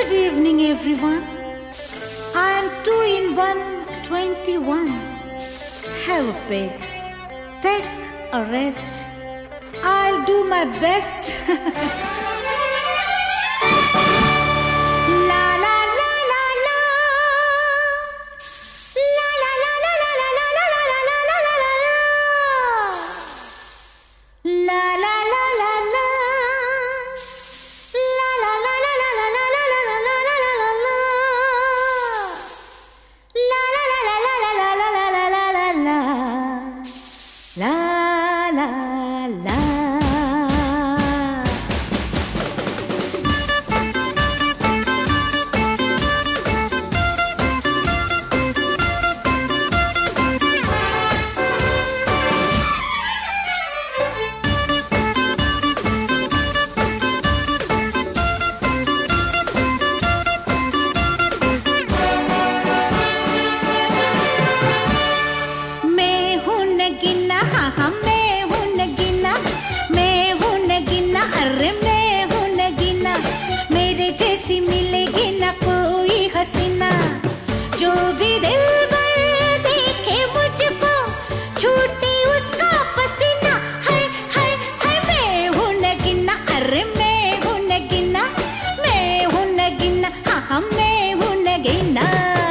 Good evening, everyone. I am 2 in 1, 21. Have a peg. Take a rest. I'll do my best. La la la la la. La la la la la la la la la la la la la la. La la la la la. La la la la la la la la la la la la la la. La la la la la la la la la la la la. La la la. जो भी दिल भर देखे मुझको छूटे उसका पसीना। हाय हाय हाय मैं हूँ नगीना, अरे मैं हूँ नगीना, मैं हूँ नगीना, हाँ हाँ मैं हूँ नगीना।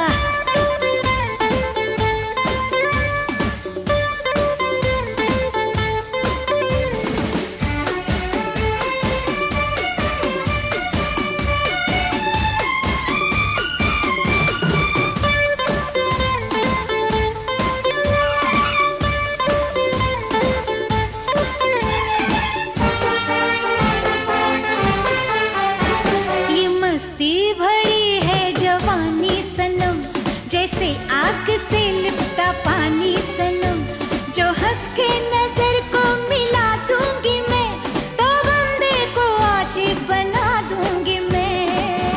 भरी है जवानी सनम, जैसे आग से लिपटा पानी सनम। जो हंस के नजर को मिला दूंगी मैं, तो बंदे को आशिक बना दूंगी मैं।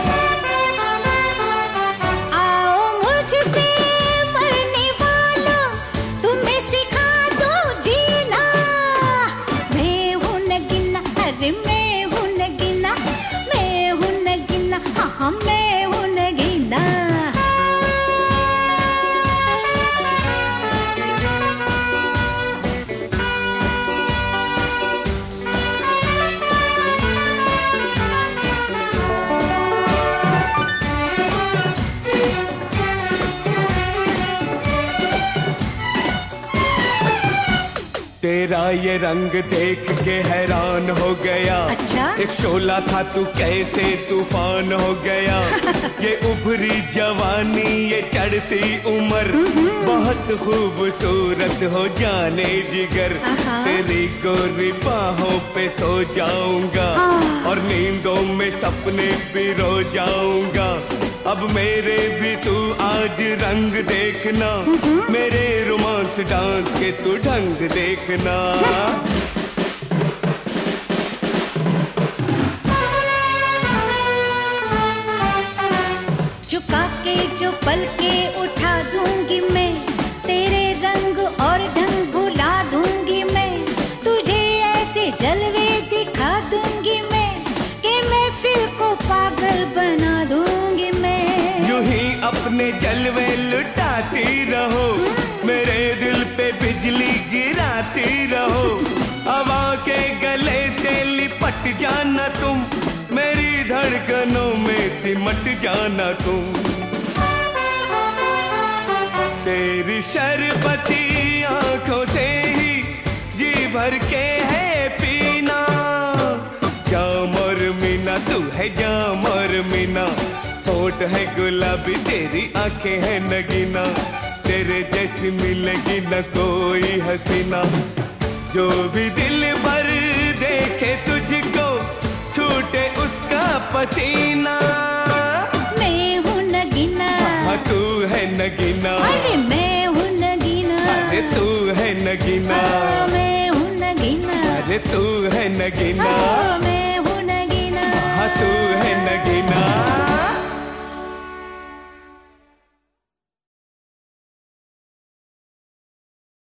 आओ मुझ पे मरने वालों, तुम्हें सिखा दूं जीना। मैं हूँ नगीना, अरे मैं हूँ नगीना, मैं हूँ नगीना, हाँ हाँ मैं हूँ नगीना। तेरा ये रंग देख के हैरान हो गया। अच्छा? एक शोला था तू कैसे तूफान हो गया। ये उभरी जवानी, ये चढ़ती उम्र, बहुत खूबसूरत हो जाने जिगर। तेरी गोरी बाहों पे सो जाऊंगा, और नींदों में सपने पिरो जाऊंगा। अब मेरे भी तू आज रंग देखना, मेरे रोमांस डांस के तू ढंग देखना। झुका के जो पल के उठा दूंगी मैं, तेरे रंग और ढंग भुला दूंगी मैं। तुझे ऐसे जलवे दिखा दूंगी मैं, कि महफिल को पागल बना दूंगी मैं। यूं ही अपने जलवे लुटाती रहो, मेरे दिल पे बिजली गिराती रहो। हवा के गले से लिपट जाना तुम, मेरी धड़कनों में सिमट जाना तुम। तेरी शरबती आंखों से ही जी भर के है पीना। जाम और मीना तू है जाम और मीना, होठ है गुलाबी तेरी आंखें है नगीना। तेरे जैसी मिलेगी न कोई हसीना। जो भी दिल भर देखे तुझको छूटे उसका पसीना। मैं हूँ नगीना, हाँ तू है नगीना, अरे मैं हूँ नगीना, अरे तू है नगीना, मैं हूँ नगीना, अरे तू है नगीना।